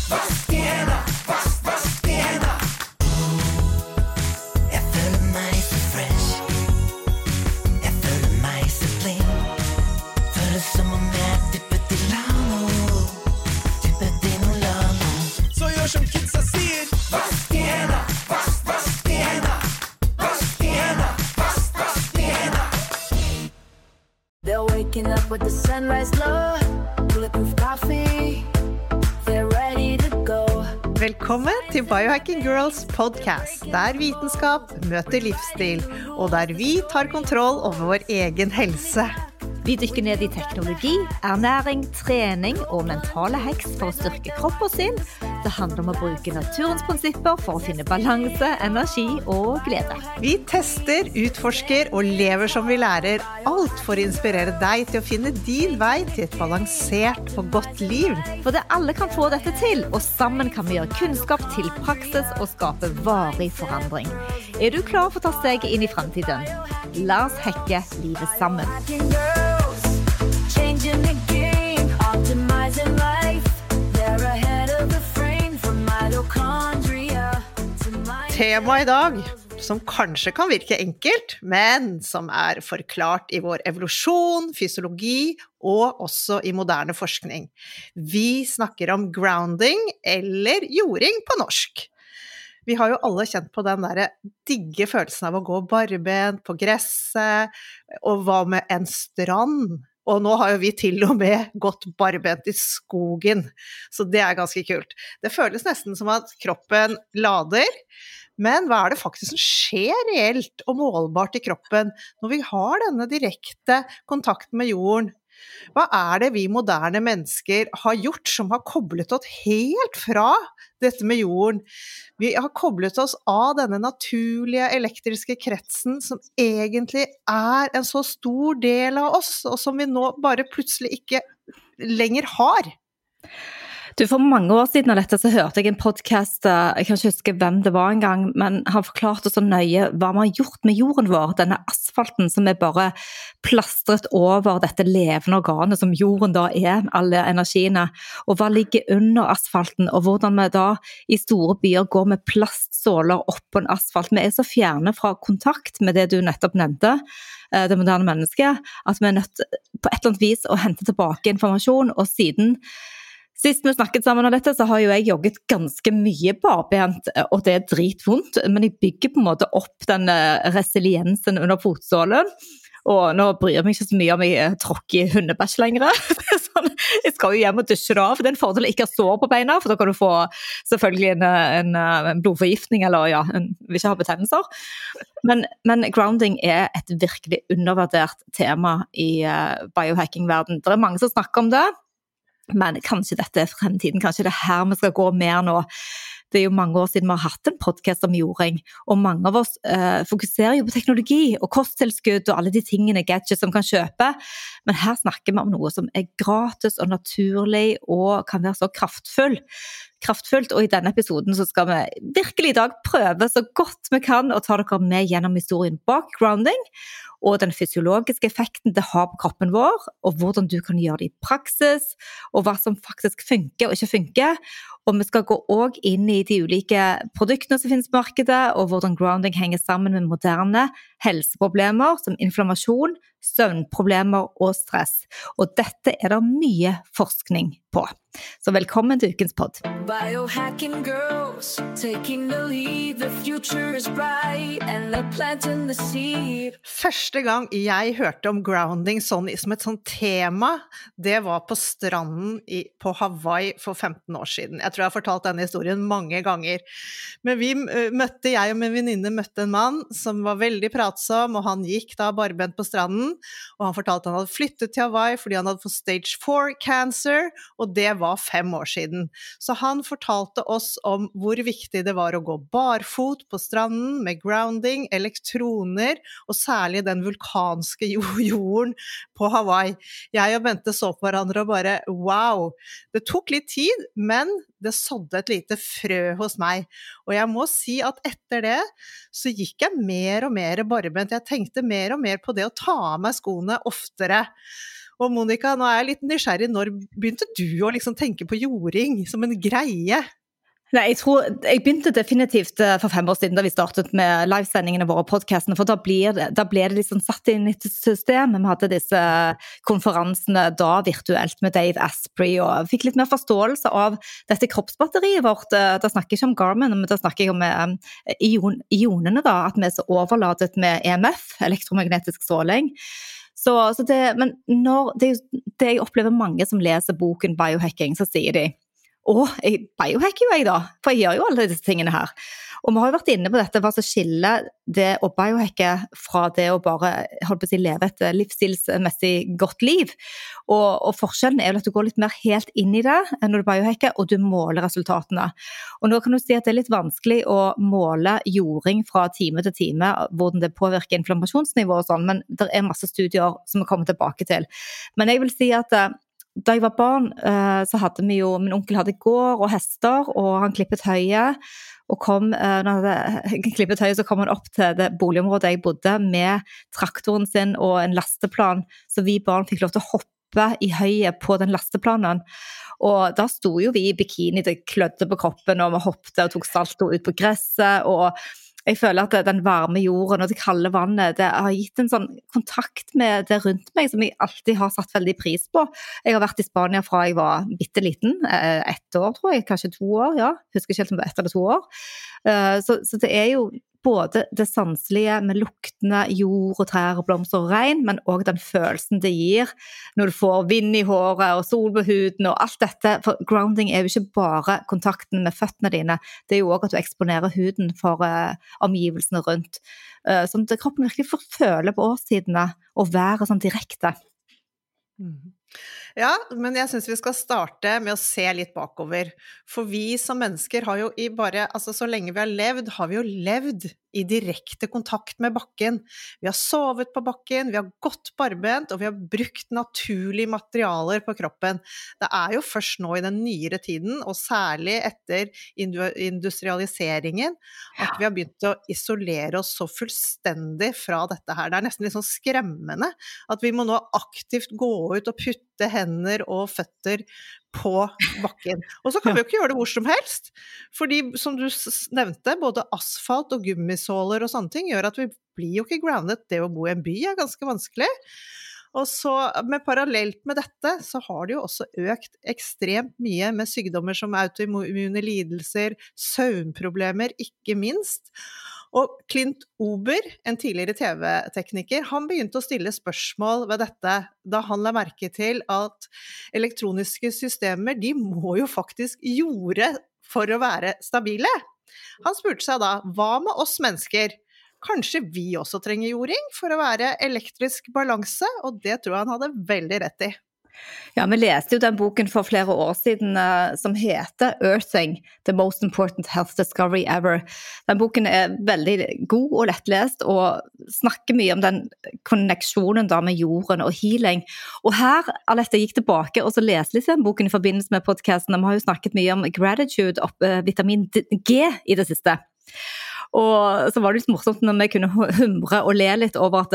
Jeg føler meg så fresh. Jeg føler meg så clean. Føles som om jeg dyppet i Lano. Dyppet i noe Lano. Så gjør som kidsa sier. Vask hendene, vask hendene. Vask hendene, vask hendene. They're waking up with the sunrise glow, bulletproof coffee, they're ready to go. Velkommen til Biohacking Girls podcast, der vitenskap møter livsstil, og der vi tar kontroll over vår egen helse. Vi dykker ned i teknologi, ernæring, trening og mentale hacks for å styrke kropp og sinn. Det handler om å bruke naturens prinsipper for å finne balanse, energi og glede. Vi tester, utforsker og lever som vi lærer, alt for å inspirere deg til å finne din vei til et balansert og godt liv. For det alle kan få dette til, og sammen kan vi gjøre kunnskap til praksis og skape varig forandring. Er du klar for å ta steget inn i fremtiden? La oss hacke livet sammen. Hacking girls, changing the game, optimizing life. They're ahead of the frame from mitochondria to Tema i dag, som kanskje kan virke enkelt, men som er forklart i vår evolusjon, fysiologi og også i moderne forskning. Vi snakker om grounding eller jording på norsk. Vi har jo alle kjent på den der digge følelsen av å gå barbent på gresset, og hva med en strand? Og nå har jo vi til og med gått barbent i skogen, så det er ganske kult. Det føles nesten som at kroppen lader, men hva er det faktisk som skjer reelt og målbart i kroppen når vi har denne direkte kontakten med jorden? Hva er det vi moderne mennesker har gjort som har koblet oss helt fra dette med jorden? Vi har koblet oss av denne naturlige elektriske kretsen som egentlig er en så stor del av oss, og som vi nå bare plutselig ikke lenger har. Du, for mange år siden av dette så hørte jeg en podcast, jeg kan ikke huske hvem det var en gang, men han forklarte så nøye hva man har gjort med jorden vår, denne asfalten som er bare plastret over dette levende organet som jorden da er, alle energiene, og hva ligger under asfalten, og hvordan vi da i store byer går med plastsåler opp på en asfalt. Vi er så fjerne fra kontakt med det du nettopp nevnte, det moderne mennesket, at vi er nødt på et eller annet vis å hente tilbake informasjon, og Sist vi snakket sammen om dette, så har jo jeg jogget ganske mye barbent, og det er dritvondt, men jeg bygger på en måte opp den resiliensen under fotsålen, og nå bryr jeg meg ikke så mye om jeg tråkker i hundebæsj lenger. Sånn, jeg skal jo hjem og dusje det av, for det er en fordel å ikke ha sår på beina, for da kan du få selvfølgelig en blodforgiftning, eller ja, vil ikke ha betennelser. Men grounding er et virkelig undervurdert tema i biohacking-verden. Det er mange som snakker om det, men kanskje dette er fremtiden, kanskje det er her vi skal gå mer nå. Det er jo mange år siden vi har hatt en podcast om jording, og mange av oss fokuserer jo på teknologi og kosttilskudd og alle de tingene gadgets som kan kjøpe, men her snakker vi om noe som er gratis og naturlig og kan være så kraftfullt, og i denne episoden så skal vi virkelig i dag prøve så godt vi kan å ta dere med gjennom historien bak grounding, og den fysiologiske effekten det har på kroppen vår, og hvordan du kan gjøre det i praksis, og hva som faktisk funker og ikke funker. Og vi skal gå også inn i de ulike produktene som finnes på markedet, og hvordan grounding henger sammen med moderne helseproblemer som inflammasjon, søvnproblemer og stress. Og dette er det mye forskning på. Så velkommen til ukens podd. Biohacking girls, taking the lead, the future is bright, and they're planting the seed. Første gang jeg hørte om grounding som et sånt tema, det var på stranden på Hawaii for 15 år siden. Jeg tror jeg har fortalt denne historien mange ganger. Men jeg og min venninne møtte en mann som var veldig pratsom, og han gikk da barbent på stranden, og han fortalte han hadde flyttet til Hawaii fordi han hadde fått stage 4 cancer, og det var 5 år siden. Så han fortalte oss om hvor viktig det var å gå barfot på stranden med grounding, elektroner, og særlig den vulkanske jorden på Hawaii. Jeg og Bente så på hverandre og bare, wow! Det tok litt tid, men det sådde et lite frø hos meg. Og jeg må si at etter det, så gikk jeg mer og mer barbent. Jeg tenkte mer og mer på det å ta av meg skoene oftere. Og Monica, nå er jeg litt nysgjerrig, når begynte du å liksom tenke på jording som en greie? Nei, jeg begynte definitivt for 5 år siden da vi startet med livesendingene våre og podcastene, for da ble det liksom satt inn i et system. Vi hadde disse konferansene da virtuelt med Dave Asprey, og fikk litt mer forståelse av dette kroppsbatteriet vårt. Da snakker jeg ikke om Garmin, men da snakker jeg om ionene da, at vi er så overladet med EMF, elektromagnetisk stråling. Men det jeg opplever mange som leser boken Biohacking, så sier de, jeg biohacker jo jeg da, for jeg gjør jo alle disse tingene her. Og vi har jo vært inne på dette, hva som skiller det å biohacke fra det å bare, leve et livsstilsmessig godt liv. Og forskjellen er jo at du går litt mer helt inn i det når du biohacker, og du måler resultatene. Og nå kan du si at det er litt vanskelig å måle jording fra time til time, hvordan det påvirker inflammasjonsnivå og sånn, men det er masse studier som vi kommer tilbake til. Men jeg vil si at da jeg var barn, så hadde min onkel hadde gård og hester, og han klippet høyet, og når han hadde klippet høyet, så kom han opp til det boligområdet jeg bodde, med traktoren sin og en lasteplan, så vi barn fikk lov til å hoppe i høyet på den lasteplanen. Og da sto jo vi i bikini, det klødde på kroppen, og vi hoppte og tok salto ut på gresset, og jeg føler at den varme jorden og det kalde vannet, det har gitt en sånn kontakt med det rundt meg som jeg alltid har satt veldig pris på. Jeg har vært i Spania fra jeg var bitteliten, 1 år tror jeg, kanskje 2 år, ja. Husker ikke helt om det var 1 eller 2 år. Så det er jo både det sanselige med luktene, jord og trær og blomster og regn, men også den følelsen det gir når du får vind i håret og sol på huden og alt dette. For grounding er jo ikke bare kontakten med føttene dine, det er jo også at du eksponerer huden for omgivelsene rundt. Sånn at kroppen virkelig får føle på årstidene og være sånn direkte. Ja, men jeg synes vi skal starte med å se litt bakover. For vi som mennesker har jo så lenge vi har vi jo levd i direkte kontakt med bakken. Vi har sovet på bakken, vi har gått barbent, og vi har brukt naturlige materialer på kroppen. Det er jo først nå i den nyere tiden, og særlig etter industrialiseringen, at vi har begynt å isolere oss så fullstendig fra dette her. Det er nesten litt sånn skremmende at vi må nå aktivt gå ut og putte hender og føtter på bakken. Og så kan vi jo ikke gjøre det hvor som helst, fordi som du nevnte, både asfalt og gummisåler og sånne ting gjør at vi blir jo ikke grounded. Det å bo i en by er ganske vanskelig. Og så, med parallelt med dette, så har det jo også økt ekstremt mye med sykdommer som autoimmune lidelser, søvnproblemer, ikke minst. Og Clint Ober, en tidligere TV-tekniker, han begynte å stille spørsmål ved dette da han la merke til at elektroniske systemer, de må jo faktisk jorde for å være stabile. Han spurte seg da, hva med oss mennesker? Kanskje vi også trenger jording for å være elektrisk balanse, og det tror jeg han hadde veldig rett i. Ja, vi leste jo den boken for flere år siden som heter Earthing, The Most Important Health Discovery Ever. Den boken er veldig god og lettlest og snakker mye om den konneksjonen da med jorden og healing. Og her, Alette, gikk tilbake og så leste litt den boken i forbindelse med podcasten. Vi har jo snakket mye om gratitude og vitamin G i det siste. Og så var det litt morsomt når vi kunne humre og le litt over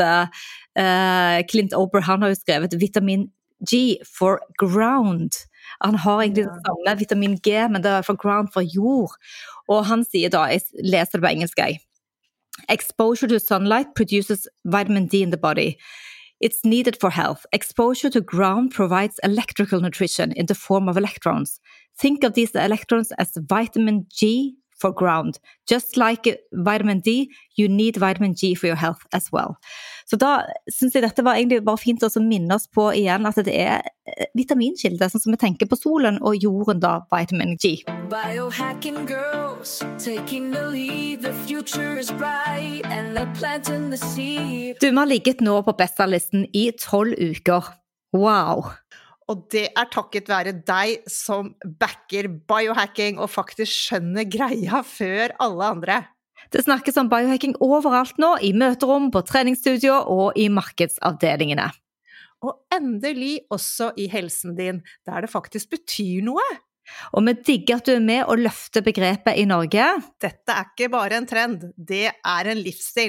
at Clint Ober, han har jo skrevet vitamin G for ground. Han har egentlig det samme vitamin G, men det er for ground, for jord. Og han sier da, jeg leser det på engelsk, exposure to sunlight produces vitamin D in the body. It's needed for health. Exposure to ground provides electrical nutrition in the form of electrons. Think of these electrons as vitamin G for ground. Just like vitamin D, you need vitamin G for your health as well. Så da synes jeg dette var egentlig bare fint å minne oss på igjen at det er vitaminkilder, sånn som vi tenker på solen og jorden da, vitamin G. Biohacking girls, taking the lead, the future is bright, and they're planting the seed. Du har ligget nå på bestselgerlisten i 12 uker. Wow! Og det er takket være deg som backer biohacking og faktisk skjønner greia før alle andre. Det snakkes om biohacking overalt nå, i møterom, på treningsstudio og i markedsavdelingene. Og endelig også i helsen din, der det faktisk betyr noe. Og vi digger at du er med og løfter begrepet i Norge. Dette er ikke bare en trend, det er en livsstil.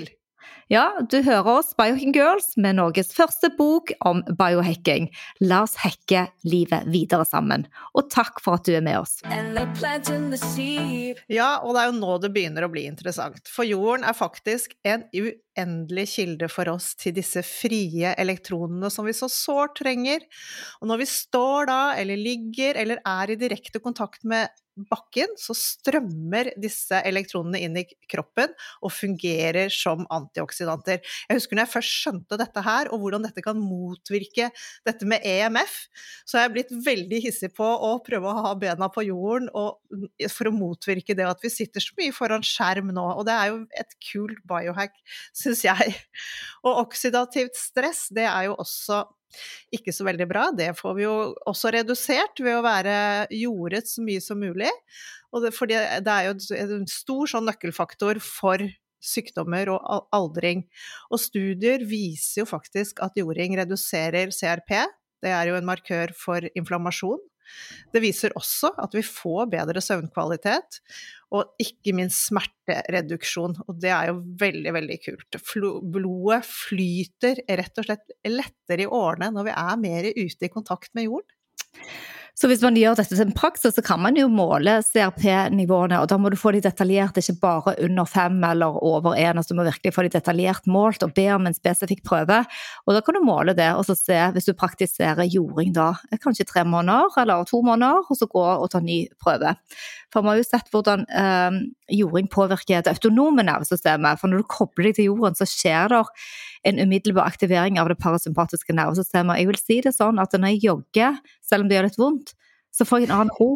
Ja, du hører oss Biohacking Girls med Norges første bok om biohacking. La oss hacke livet videre sammen. Og takk for at du med oss. And they're planting the seed. Ja, og det jo nå det begynner å bli interessant. For jorden faktisk en uendelig kilde for oss til disse frie elektronene som vi så sårt trenger. Og når vi står da, eller ligger, eller i direkte kontakt med bakken, så strømmer disse elektronene inn i kroppen og fungerer som antioksidanter. Jeg husker når jeg først skjønte dette her, og hvordan dette kan motvirke dette med EMF, så har jeg blitt veldig hissig på å prøve å ha bena på jorden, og for å motvirke det at vi sitter så mye foran skjerm nå, og det jo et kult biohack, synes jeg. Og oksidativt stress, det jo også ikke så veldig bra, det får vi jo også redusert ved å være jordet så mye som mulig, og fordi det jo en stor sånn nøkkelfaktor for sykdommer og aldring, og studier viser jo faktisk at jording reduserer CRP, det jo en markør for inflammasjon. Det viser også at vi får bedre søvnkvalitet, og ikke minst smertereduksjon, og det jo veldig, veldig kult. Blodet flyter rett og slett lettere i årene når vi mer ute i kontakt med jorden. Så hvis man gjør dette til en praksis, så kan man jo måle CRP-nivåene, og da må du få de detaljert, ikke bare under 5 eller over 1, altså du må virkelig få de detaljert målt og be om en spesifikk prøve, og da kan du måle det, og så se hvis du praktiserer jording da, kanskje 3 måneder eller 2 måneder, og så gå og ta ny prøve. For man har jo sett hvordan jording påvirker det autonome nervesystemet, for når du kobler deg til jorden, så skjer det en umiddelbar aktivering av det parasympatiske nervesystemet. Jeg vil si det sånn at når jeg jogger, selv om det gjør litt vondt, så får jeg en annen ro.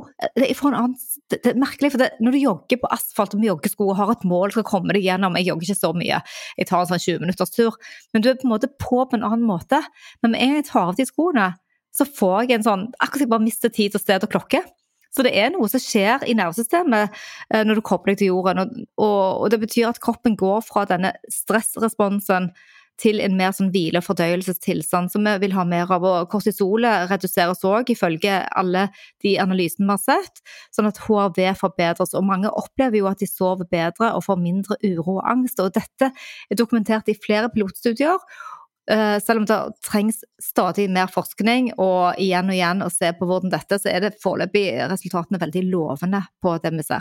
Det merkelig, for når du jogger på asfalt og med joggesko og har et mål, skal komme deg gjennom, jeg jogger ikke så mye, jeg tar en sånn 20 minutters tur, men du på en måte på en annen måte. Men med en jeg tar av de skoene, så får jeg en sånn, akkurat jeg bare mister tid og sted og klokke. Så det noe som skjer i nervesystemet når du kobler deg til jorden, og det betyr at kroppen går fra denne stressresponsen til en mer sånn hvile- og fordøyelsestilstand som vi vil ha mer av, og kortisolet reduseres også ifølge alle de analysene vi har sett, sånn at HRV forbedres, og mange opplever jo at de sover bedre og får mindre uro og angst, og dette dokumentert i flere pilotstudier, selv om det trengs stadig mer forskning, og igjen å se på hvordan dette, så det foreløpig resultatene veldig lovende på det vi ser.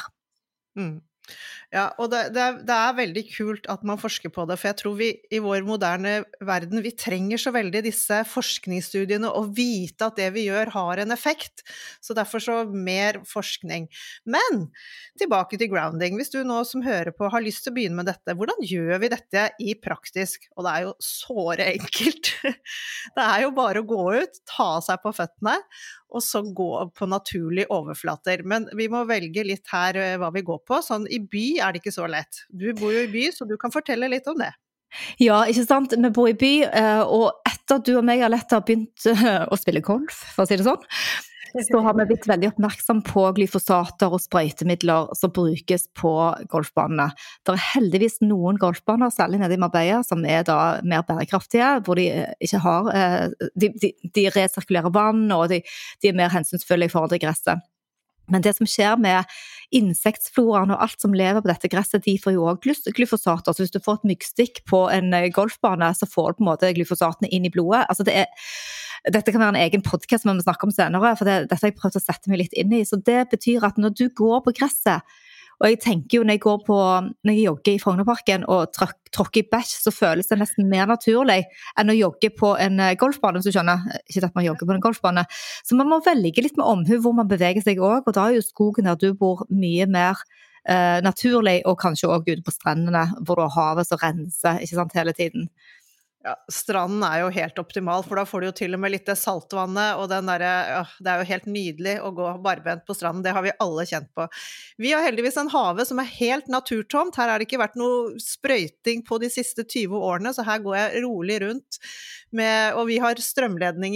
Ja, og det veldig kult at man forsker på det, for jeg tror vi i vår moderne verden, vi trenger så veldig disse forskningsstudiene og vite at det vi gjør har en effekt, så derfor så mer forskning. Men tilbake til grounding, hvis du nå som hører på har lyst til å begynne med dette, hvordan gjør vi dette i praktisk? Og det jo såre enkelt. Det jo bare å gå ut, ta seg på føttene, og så gå på naturlige overflater. Men vi må velge litt her hva vi går på. Sånn i by det ikke så lett. Du bor jo i by, så du kan fortelle litt om det. Ja, ikke sant? Vi bor i by, og etter du og meg har begynt å spille golf, for å si det sånn, så har vi blitt veldig oppmerksom på glyfosater og sprøytemidler som brukes på golfbanene. Det heldigvis noen golfbaner, særlig nede i Marbella, som da mer bærekraftige, hvor de ikke har, de resirkulerer vann, og de mer hensynsfulle i forhold til gresset. Men det som skjer med insektfloraen og alt som lever på dette gresset, de får jo også glyfosater, så hvis du får et myggstikk på en golfbane, så får du på en måte glyfosatene inn i blodet. Altså dette kan være en egen podcast som vi må snakke om senere, for dette har jeg prøvd å sette meg litt inn i, så det betyr at når du går på gresset, og jeg tenker jo når jeg jogger i Frognerparken og tråkker i bæsj, så føles det nesten mer naturlig enn å jogge på en golfbane, hvis du skjønner. Ikke at man jogger på en golfbane. Så man må velge litt med omhu hvor man beveger seg også, og da jo skogen der du bor mye mer naturlig, og kanskje også ute på strendene, hvor du har havet som renser, ikke sant, hele tiden. Ja, stranden jo helt optimal, for da får du jo til og med litt det saltvannet, og det jo helt nydelig å gå barbent på stranden, det har vi alle kjent på. Vi har heldigvis en have som helt naturtomt, her har det ikke vært noe sprøyting på de siste 20 årene, så her går jeg rolig rundt, og vi har strømledninger opp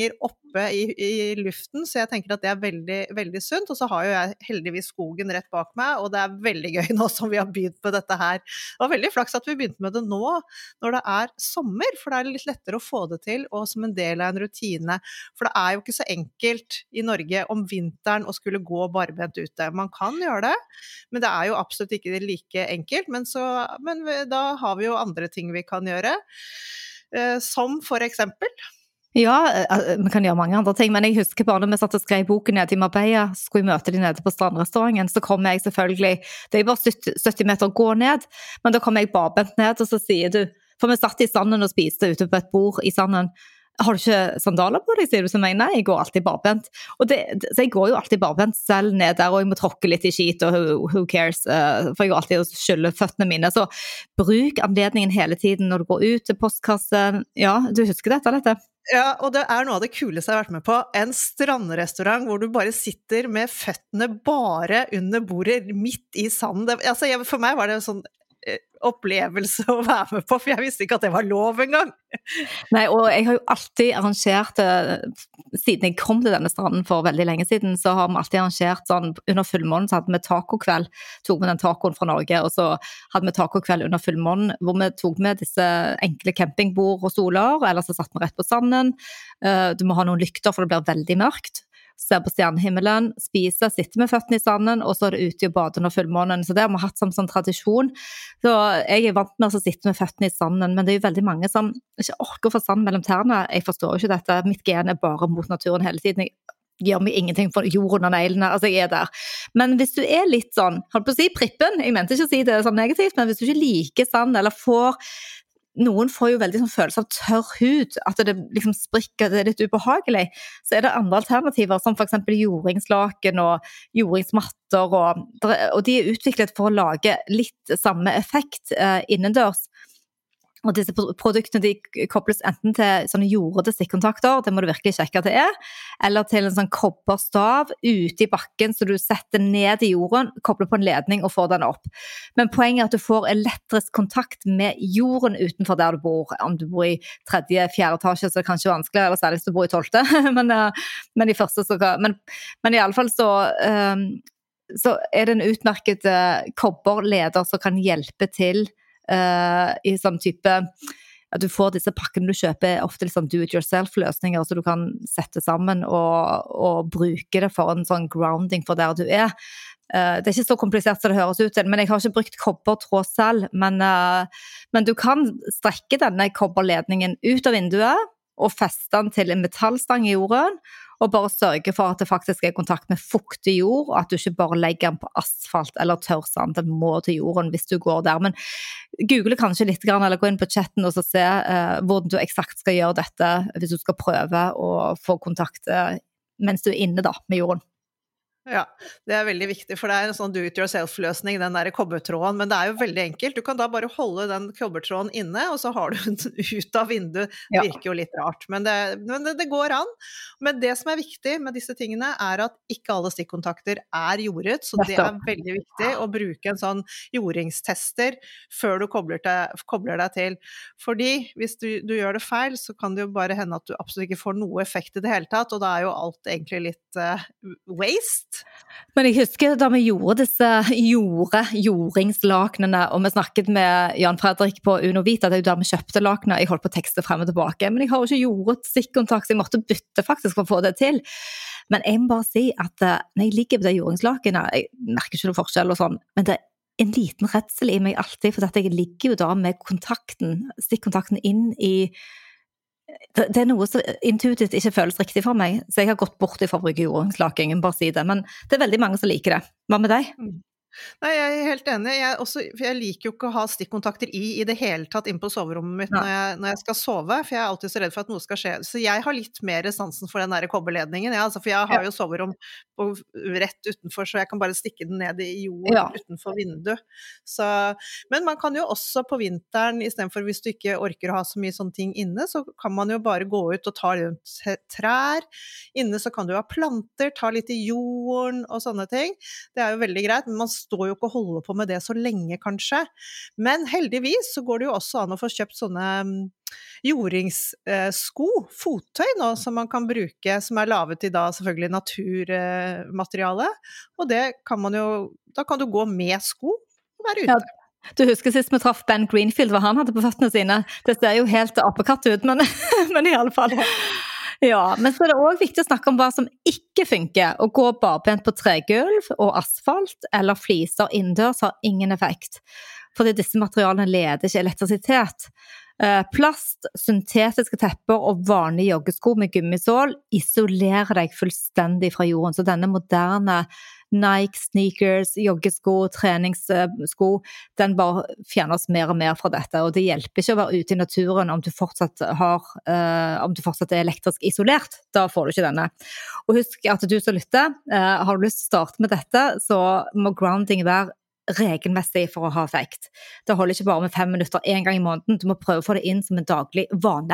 oppe i luften, så jeg tenker at det veldig, veldig sunt, og så har jo jeg heldigvis skogen rett bak meg, og det veldig gøy nå som vi har begynt med dette her. Det var veldig flaks at vi begynte med det nå, når det sommer, for det litt lettere å få det til, og som en del av en rutine, for det jo ikke så enkelt i Norge om vinteren å skulle gå barbent ute. Man kan gjøre det, men det jo absolutt ikke like enkelt, men da har vi jo andre ting vi kan gjøre, som for eksempel. Ja, vi kan gjøre mange andre ting, men jeg husker bare når vi satt og skrev boken nede i Marbella, skulle vi møte de nede på strandrestauranten, så kom jeg selvfølgelig, det bare 70 meter å gå ned, men da kom jeg barbent ned, og så sier du, for vi satt i sanden og spiste ute på et bord i sanden, har du ikke sandaler på deg, sier du til meg? Nei, jeg går alltid barbent. Så jeg går jo alltid barbent selv ned der, og jeg må tråkke litt i skit, og who cares, for jeg går alltid og skyller føttene mine. Så bruk anledningen hele tiden når du går ut til postkassen. Ja, du husker dette? Ja, og det noe av det kuleste jeg har vært med på, en strandrestaurant hvor du bare sitter med føttene bare under bordet, midt i sanden. For meg var det sånn opplevelse å være med på, for jeg visste ikke at det var lov engang. Nei, og jeg har jo alltid arrangert, siden jeg kom til denne stranden for veldig lenge siden, så har vi alltid arrangert sånn, under fullmånen så hadde vi tacokveld, tok med den tacoen fra Norge, og så hadde vi tacokveld under fullmånen, hvor vi tok med disse enkle campingbord og stoler, eller så satt vi rett på sanden, du må ha noen lykter for det blir veldig mørkt, ser på stjernehimmelen, spiser, sitter med føttene i sanden, og så det ute og bade under fullmånen. Så det har vi hatt som sånn tradisjon. Så jeg vant med å sitte med føttene i sanden, men det jo veldig mange som ikke orker å få sand mellom tærne. Jeg forstår jo ikke dette. Mitt gen bare mot naturen hele tiden. Jeg gjør meg ingenting for jorden og neglene. Altså, jeg der. Men hvis du litt sånn, holdt på å si prippen, jeg mente ikke å si det sånn negativt, men hvis du ikke liker sand, eller noen får jo veldig sånn følelse av tørr hud, at det liksom sprikker, det litt ubehagelig, så det andre alternativer, som for eksempel jordingslaken og jordingsmatter, og de utviklet for å lage litt samme effekt innendørs. Og disse produktene de kobles enten til sånne jordede stikkontakter, det må du virkelig sjekke at det eller til en sånn kobberstav ute i bakken, så du setter ned i jorden, kobler på en ledning og får den opp. Men poenget at du får elektrisk kontakt med jorden utenfor der du bor. Om du bor i 3., 4. etasje, så det kanskje vanskelig, eller særlig hvis du bor i 12. men i første men i alle fall så det en utmerket kobberleder som kan hjelpe til i sånn type at du får disse pakkene du kjøper ofte litt sånn do-it-yourself-løsninger så du kan sette sammen og bruke det for en sånn grounding for der du det ikke så komplisert som det høres ut til, men jeg har ikke brukt kobbertråd selv, men du kan strekke denne kobberledningen ut av vinduet og feste den til en metallstang i jorden og bare sørge for at det faktisk kontakt med fuktig jord, og at du ikke bare legger den på asfalt eller tørr sand, den må til jorden hvis du går der. Men google kanskje litt, eller gå inn på chatten og så se hvordan du eksakt skal gjøre dette hvis du skal prøve å få kontakt mens du inne da, med jorden. Ja, det veldig viktig, for det en sånn do-it-yourself-løsning, den der kobbertråden, men det jo veldig enkelt. Du kan da bare holde den kobbertråden inne, og så har du den ut av vinduet. Det virker jo litt rart, men det går an. Men det som viktig med disse tingene at ikke alle stikkontakter jordet, så det veldig viktig å bruke en sånn jordingstester før du kobler deg til. Fordi hvis du gjør det feil, så kan det jo bare hende at du absolutt ikke får noe effekt i det hele tatt, og da jo alt egentlig litt waste. Men jeg husker da vi gjorde disse jordingslaknene, og vi snakket med Jan Fredrik på Unovita, det jo der vi kjøpte lakene, jeg holdt på å tekste frem og tilbake, men jeg har jo ikke jordet stikkontakt, så jeg måtte bytte faktisk for å få det til. Men jeg må bare si at når jeg ligger på det jordingslakene, jeg merker ikke noe forskjell og sånn, men det en liten redsel i meg alltid, for at jeg ligger jo da med stikkontakten inn i det noe som intuitivt ikke føles riktig for meg, så jeg har gått bort fra å bruke jordingslaken, bare si det, men det veldig mange som liker det. Hva med deg? Nei, jeg helt enig. For jeg liker jo ikke å ha stikkontakter i det hele tatt inn på soverommet mitt når jeg skal sove, for jeg alltid så redd for at noe skal skje. Så jeg har litt mer sansen for den der kobberledningen, for jeg har jo soverom rett utenfor, så jeg kan bare stikke den ned i jorden utenfor vinduet. Men man kan jo også på vinteren, i stedet for hvis du ikke orker å ha så mye sånne ting inne, så kan man jo bare gå ut og ta rundt trær. Inne så kan du ha planter, ta litt i jorden og sånne ting. Det jo veldig greit, men man står jo ikke og holder på med det så lenge kanskje, men heldigvis så går det jo også an å få kjøpt sånne jordingssko, fottøy nå, som man kan bruke, som lavet i da selvfølgelig naturmateriale, og det kan man jo, da kan du gå med sko og være ute. Ja. Du husker sist vi traff Ben Greenfield, hva han hadde på føttene sine. Det ser jo helt apekatt ut, men i alle fall. Ja, men så det også viktig å snakke om hva som ikke funker. Å gå barbent på tregulv og asfalt eller fliser innendørs har ingen effekt. Fordi disse materialene leder ikke elektrisitet. Plast, syntetiske tepper og vanlige joggesko med gummisål isolerer deg fullstendig fra jorden. Så denne moderne Nike, sneakers, joggesko, treningssko, den bare fjernes mer og mer fra dette, og det hjelper ikke å være ute i naturen om du fortsatt er elektrisk isolert, da får du ikke denne. Og husk at du som lytter, har du lyst til å starte med dette, så må grounding være regelmessig for å ha effekt. Det holder ikke bare med 5 minutter en gang i måneden, du må prøve å få det inn som en daglig vane.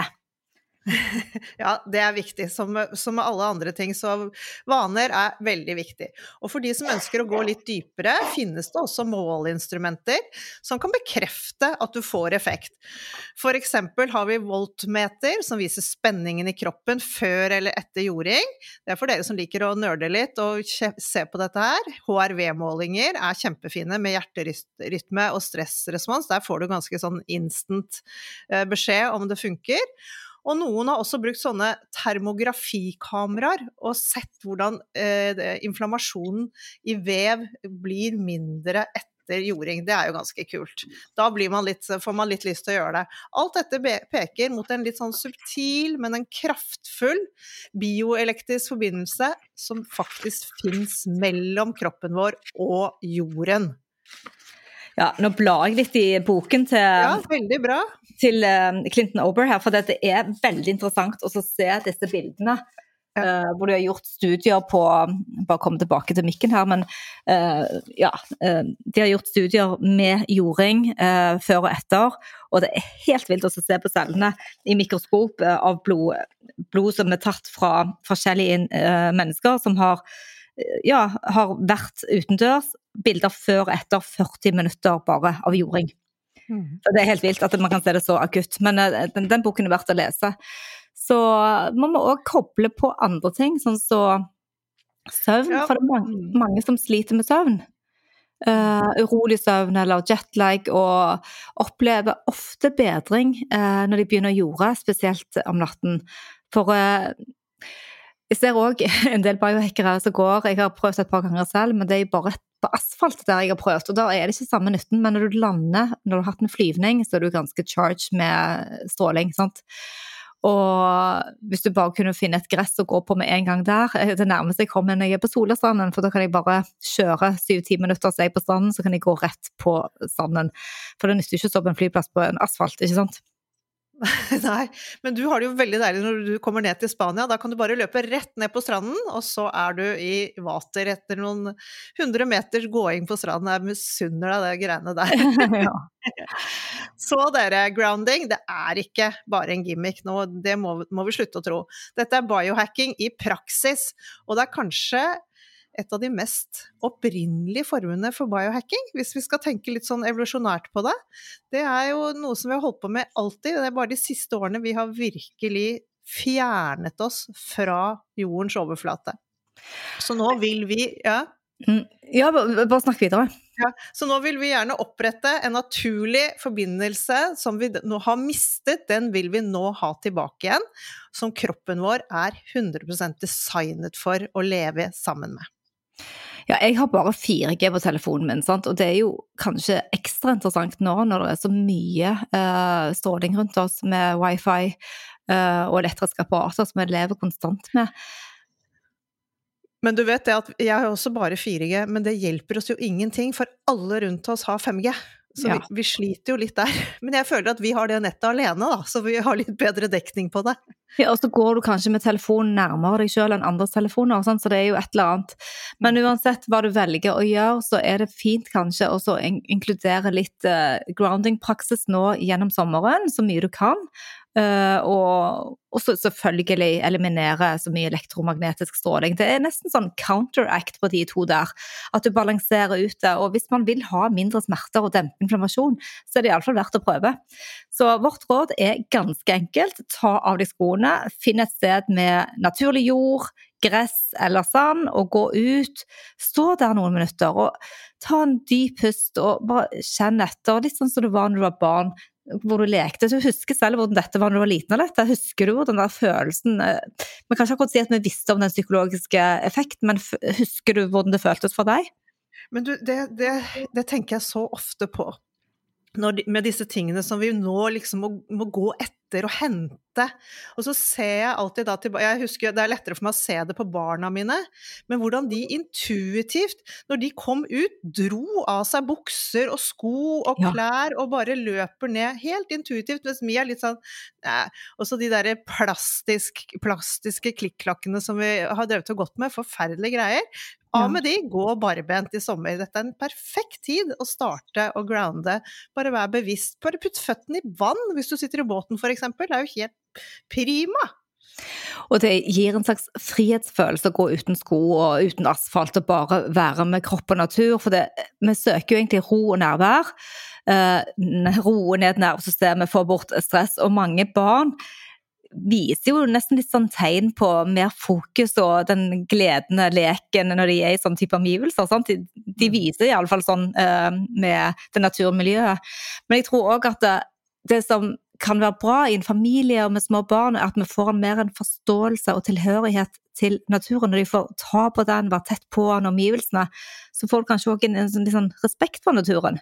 Ja, det viktig. Som med alle andre ting, så vaner veldig viktig. Og for de som ønsker å gå litt dypere, finnes det også målinstrumenter som kan bekrefte at du får effekt. For eksempel har vi voltmeter som viser spenningen i kroppen før eller etter jording. Det for dere som liker å nørde litt og se på dette her. HRV-målinger kjempefine med hjerterytme og stressrespons. Der får du ganske sånn instant beskjed om det funker. Og noen har også brukt sånne termografikameraer og sett hvordan inflammasjonen i vev blir mindre etter jording. Det jo ganske kult. Da får man litt lyst til å gjøre det. Alt dette peker mot en litt sånn subtil, men en kraftfull bioelektrisk forbindelse som faktisk finnes mellom kroppen vår og jorden. Ja, nå blar jeg litt i boken veldig bra. Til Clinton Ober her, for det veldig interessant å se disse bildene, hvor de har gjort studier på, bare komme tilbake til mikken her, men de har gjort studier med jording før og etter, og det helt vilt å se på cellene i mikroskop av blod som tatt fra forskjellige mennesker som har vært utendørs, bilder før og etter 40 minutter bare av jording. Så det helt vilt at man kan se det så akutt, men den boken verdt å lese. Så man må også koble på andre ting, sånn så søvn, for det mange som sliter med søvn. Urolig søvn eller jetlag, og opplever ofte bedring når de begynner å jorde, spesielt om natten. For jeg ser også en del biohackere som går, jeg har prøvd et par ganger selv, men det bare på asfalt der jeg har prøvd, og da det ikke samme nytten, men når du lander, når du har hatt en flyvning, så du ganske charged med stråling, sant? Og hvis du bare kunne finne et gress å gå på med en gang der, det nærmeste jeg kommer når jeg på Solastranden, for da kan jeg bare kjøre 7-10 minutter og se på stranden, så kan jeg gå rett på stranden, for det nytter ikke å stå på en flyplass på en asfalt, ikke sant? Nei, men du har det jo veldig deilig når du kommer ned til Spania, da kan du bare løpe rett ned på stranden, og så du i vater etter noen 100 meters gåing på stranden. Jeg misunner deg det greiene der. Ja. Så dere, grounding, det ikke bare en gimmick nå, det må vi slutte å tro. Dette biohacking i praksis, og det kanskje et av de mest opprinnelige formene for biohacking, hvis vi skal tenke litt sånn evolusjonært på det. Det jo noe som vi har holdt på med alltid, det bare de siste årene vi har virkelig fjernet oss fra jordens overflate. Så nå vil vi, Ja, bare snakk videre. Ja, så nå vil vi gjerne opprette en naturlig forbindelse som vi nå har mistet, den vil vi nå ha tilbake igjen, som kroppen vår 100% designet for å leve sammen med. Ja, jeg har bare 4G på telefonen min, sant? Og det jo kanskje ekstra interessant nå når det så mye stråling rundt oss med wifi og elektriske apparater som vi lever konstant med. Men du vet det at jeg har også bare 4G, men det hjelper oss jo ingenting, for alle rundt oss har 5G. Så vi sliter jo litt der. Men jeg føler at vi har det nettet alene da, så vi har litt bedre dekning på det. Ja, og så går du kanskje med telefonen nærmere deg selv enn andres telefoner, sånn, så det jo et eller annet. Men uansett hva du velger å gjøre, så det fint kanskje å inkludere litt grounding-praksis nå gjennom sommeren, så mye du kan. Og så selvfølgelig eliminere så mye elektromagnetisk stråling. Det nesten sånn counteract på de to der, at du balanserer ut det, og hvis man vil ha mindre smerter og dempe inflammasjon, så det I alle fall verdt å prøve. Så vårt råd ganske enkelt, ta av deg skoene, finn et sted med naturlig jord, gress eller sand, og gå ut, stå der noen minutter, og ta en dyp pust, og bare kjenn etter, litt sånn som du var når du var barn, hvor du lekte. Du husker selv hvordan dette var når du var liten eller dette. Husker du den der følelsen? Man kan ikke akkurat si at vi visste om den psykologiske effekten, men husker du hvordan det føltes for deg? Men du, det tenker jeg så ofte på. Med disse tingene som vi nå liksom må gå etter og hente. Og så ser jeg alltid da tilbake, jeg husker det lettere for meg å se det på barna mine, men hvordan de intuitivt, når de kom ut, dro av seg bukser og sko og klær og bare løper ned, helt intuitivt, mens vi litt sånn, og så de der plastiske klikklakkene som vi har drevet og gått med, forferdelige greier. Av med de, gå barbent I sommer. Dette en perfekt tid å starte og grounde. Bare vær bevisst. Bare putt føttene I vann hvis du sitter I båten for eksempel. Det jo helt prima. Og det gir en slags frihetsfølelse å gå uten sko og uten asfalt og bare være med kropp og natur. For vi søker jo egentlig ro og nærvær. Roe ned nervesystemet, få bort stress. Og mange barn viser jo nesten litt sånn tegn på mer fokus og den gledende leken når de I sånn type omgivelser, sant? De viser I alle fall sånn med det naturmiljøet. Men jeg tror også at det som kan være bra I en familie med små barn at vi får mer en forståelse og tilhørighet til naturen, når de får ta på den, være tett på den omgivelsene, så får du kanskje også en sånn respekt for naturen.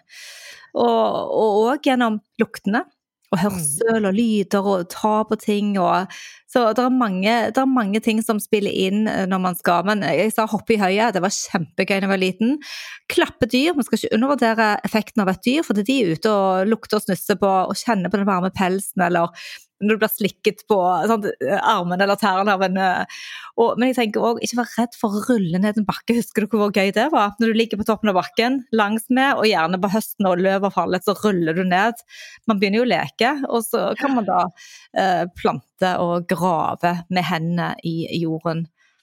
Og også gjennom luktene, og hørsel og lyder og ta på ting og så det mange ting som spiller inn når man skal, men jeg sa hoppe I høyet, det var kjempegøy når jeg var liten. Klappe dyr, man skal ikke undervurdere effekten av et dyr, for det de ute og lukter og snusser på og kjenner på den varme pelsen eller når du blir slikket på sånn, armen eller tæren av en men jeg tenker også, ikke vær redd for å rulle ned en bakke. Husker du hvor gøy det var? Når du ligger på toppen av bakken, langs med, og gjerne på høsten og løver fallet, så ruller du ned. Man begynner jo å leke, og så kan man da plante og grave med hendene I jorden.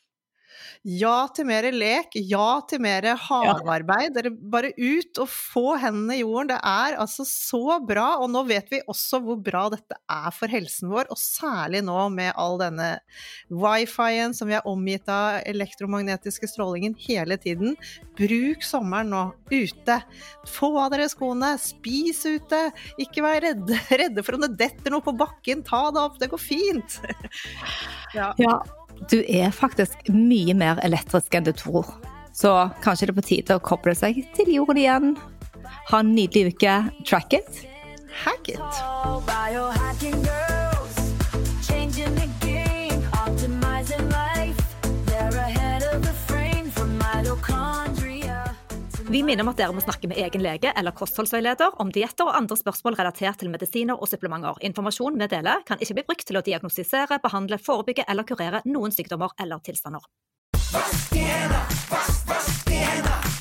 Ja til mer lek, ja til mer havarbeid. Dere bare ut og få hendene I jorden. Det altså så bra, og nå vet vi også hvor bra dette for helsen vår, og særlig nå med all denne Wi-Fi-en som vi omgitt av elektromagnetiske strålingen hele tiden. Bruk sommeren nå, ute. Få av dere skoene, spis ute. Ikke vær redde for om det detter noe på bakken. Ta det opp, det går fint. Ja. Du faktisk mye mer elektrisk enn du tror. Så kanskje det på tide å koble seg til jorden igjen. Ha en nydelig uke. Track it. Hack it. Biohacking girls, changing the game, optimizing life. They're ahead of the frame from mitochondria. Vi minner om at dere må snakke med egen lege eller kostholdsveileder om dietter og andre spørsmål relatert til medisiner og supplementer. Informasjon vi deler kan ikke bli brukt til å diagnostisere, behandle, forebygge eller kurere noen sykdommer eller tilstander. Vask dine hender, vask dine hender.